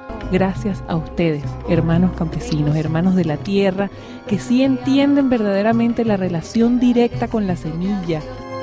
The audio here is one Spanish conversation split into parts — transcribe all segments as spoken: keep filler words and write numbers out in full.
Gracias a ustedes, hermanos campesinos, hermanos de la tierra, que sí entienden verdaderamente la relación directa con la semilla.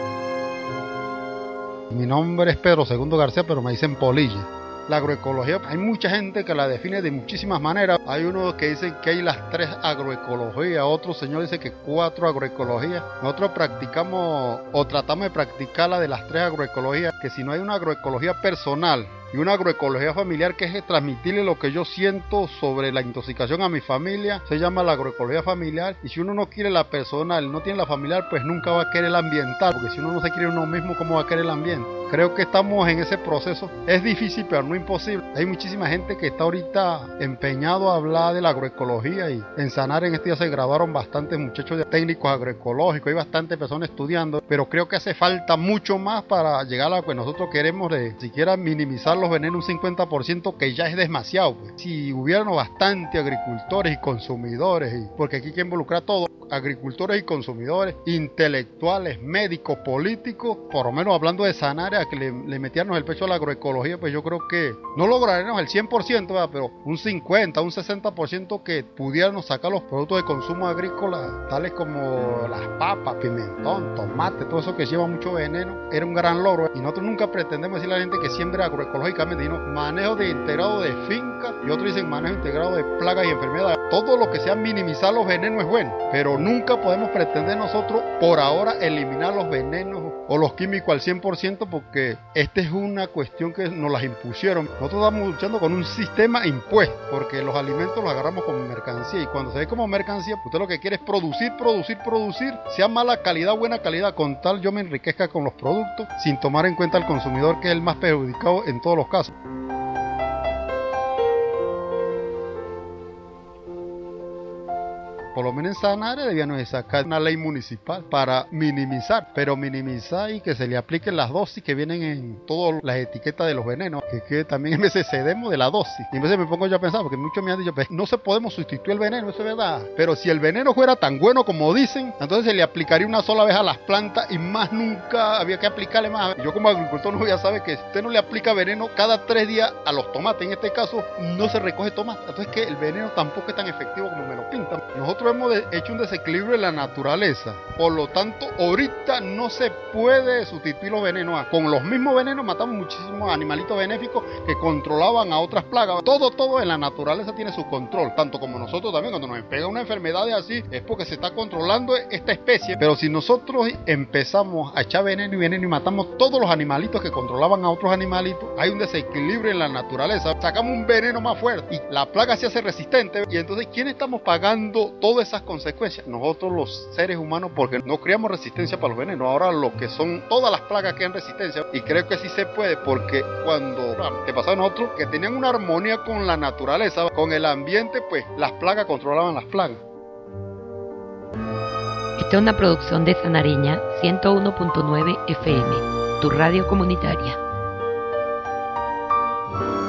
Mi nombre es Pedro Segundo García, pero me dicen Polilla. La agroecología, hay mucha gente que la define de muchísimas maneras. Hay unos que dicen que hay las tres agroecologías, otro señor dice que cuatro agroecologías. Nosotros practicamos o tratamos de practicar la de las tres agroecologías, que si no hay una agroecología personal y una agroecología familiar, que es transmitirle lo que yo siento sobre la intoxicación a mi familia, se llama la agroecología familiar. Y si uno no quiere la personal, no tiene la familiar, pues nunca va a querer la ambiental, porque si uno no se quiere uno mismo, ¿cómo va a querer el ambiente? Creo que estamos en ese proceso. Es difícil, pero no imposible. Hay muchísima gente que está ahorita empeñado a hablar de la agroecología, y en Sanare en este día se graduaron bastantes muchachos de técnicos agroecológicos, hay bastantes personas estudiando, pero creo que hace falta mucho más para llegar a lo que nosotros queremos, de siquiera minimizar los venenos un cincuenta por ciento, que ya es demasiado. Pues. Si hubieran bastante agricultores y consumidores, y, porque aquí hay que involucrar a todos, agricultores y consumidores, intelectuales, médicos, políticos, por lo menos hablando de Sanare, a que le, le metieran el pecho a la agroecología, pues yo creo que no lograremos el cien por ciento, ¿verdad? Pero un cincuenta, un sesenta por ciento que pudiéramos sacar los productos de consumo agrícola, tales como las papas, pimentón, tomate, todo eso que lleva mucho veneno, era un gran logro. Y nosotros nunca pretendemos decirle a la gente que siembre agroecológicamente, sino manejo de integrado de fincas, y otros dicen manejo integrado de plagas y enfermedades. Todo lo que sea minimizar los venenos es bueno, pero nunca podemos pretender nosotros por ahora eliminar los venenos o los químicos al cien por ciento, porque esta es una cuestión que nos las impusieron. Nosotros estamos luchando con un sistema impuesto, porque los alimentos los agarramos como mercancía, y cuando se ve como mercancía, usted lo que quiere es producir, producir, producir, sea mala calidad, buena calidad, con tal yo me enriquezca con los productos, sin tomar en cuenta al consumidor, que es el más perjudicado en todos los casos. Por lo menos en Sanare debían sacar una ley municipal para minimizar, pero minimizar y que se le apliquen las dosis que vienen en todas las etiquetas de los venenos, que, que también a veces cedemos de la dosis. Y a veces me pongo yo a pensar, porque muchos me han dicho, pues, no se podemos sustituir el veneno, eso es verdad. Pero si el veneno fuera tan bueno como dicen, entonces se le aplicaría una sola vez a las plantas y más nunca había que aplicarle más. Yo como agricultor no voy a saber que si usted no le aplica veneno cada tres días a los tomates, en este caso, no se recoge tomate. Entonces que el veneno tampoco es tan efectivo como me lo pintan. Nosotros hemos hecho un desequilibrio en la naturaleza, por lo tanto ahorita no se puede sustituir los venenos. Con los mismos venenos matamos muchísimos animalitos benéficos que controlaban a otras plagas. Todo, todo en la naturaleza tiene su control, tanto como nosotros también. Cuando nos pega una enfermedad así, es porque se está controlando esta especie. Pero si nosotros empezamos a echar veneno y veneno y matamos todos los animalitos que controlaban a otros animalitos, hay un desequilibrio en la naturaleza. Sacamos un veneno más fuerte y la plaga se hace resistente. Y entonces, ¿quién estamos pagando todas esas consecuencias? Nosotros los seres humanos, porque no creamos resistencia para los venenos. Ahora lo que son todas las plagas crean resistencia, y creo que sí se puede, porque cuando te pasaba a nosotros que tenían una armonía con la naturaleza, con el ambiente, pues las plagas controlaban las plagas. Esta es una producción de Sanareña ciento uno punto nueve F M, tu radio comunitaria.